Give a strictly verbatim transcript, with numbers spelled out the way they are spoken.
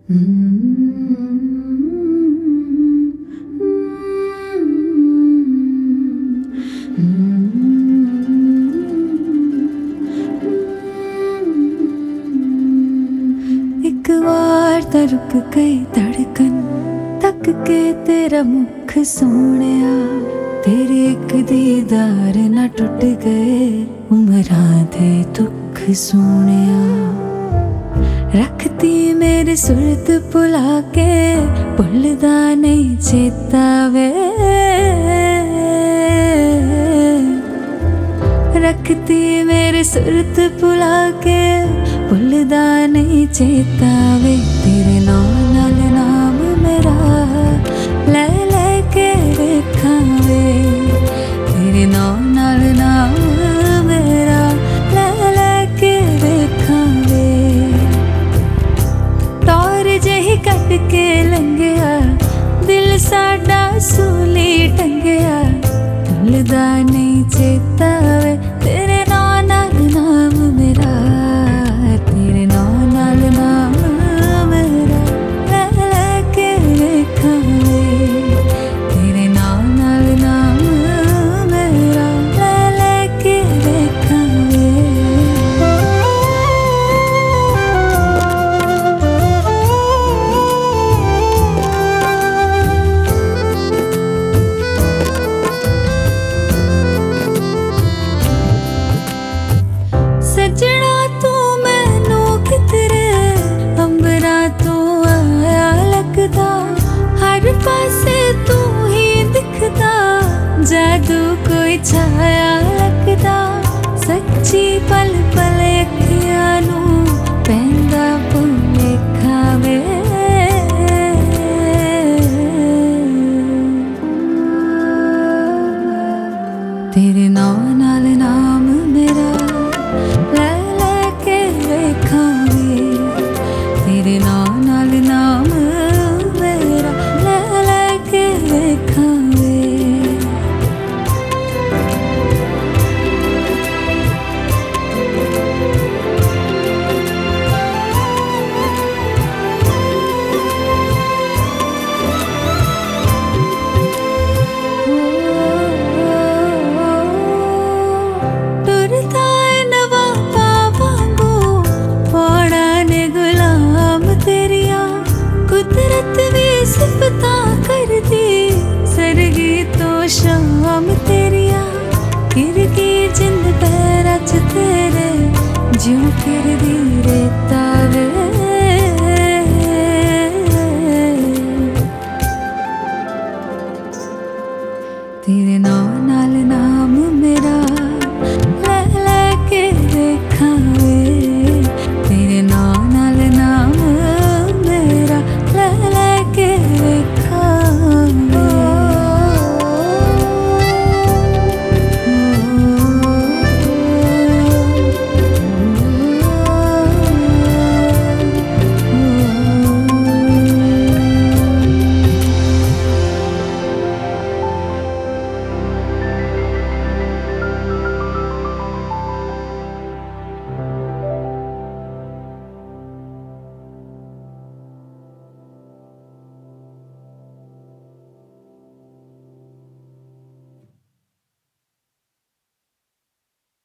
एक बार तो रुक गई धड़कन, तक के तेरा मुख सोहणिया, तेरे एक दीदार ना टुट गए उमरां दे दुख सोहणिया। रखती मेरी सुरत भुला के, भुलदा नहीं चेता वे। रखती मेरी सुरत भुला के, भुलदा नहीं चेता वे। तेरे नाम नाल नाम मेरा ले ले के वेखां वे। तेरे नाम नाल नाम मेरा ले ले के वेखां वे। टौर जही कट के लंघिया, दिल साडा सूली टंगिया, भुलदा नहीं चेता वे। तेरे नाम नाल नाम मेरा, तेरे नाम नाल नाम मेरा ले ले के वेखां वे। तेरे नाम नाल नाम मेरा ले ले के वेखां वे। सजना तू मैनू कितरे, अंबरा तू आया लगदा, हर पासे तू ही दिखदा, जादू कोई छाया लगदा। सच्ची पल पल अखियां नू पैंदा भुलेखा वे। तेरे नाम नाल नाम मेरा ले ले के वेखां वे। तेरे नाम नाल नाम मेरा ले ले के वेखां वे। टुरदा है नवा पावांगू, पौड़ा ने गुलाम तेरिया, कुदरत भी सिफतां करदी, सरगी तो शाम तेरिया। फिर की जिंद पैरां च तेरे, ज्यों फिरदी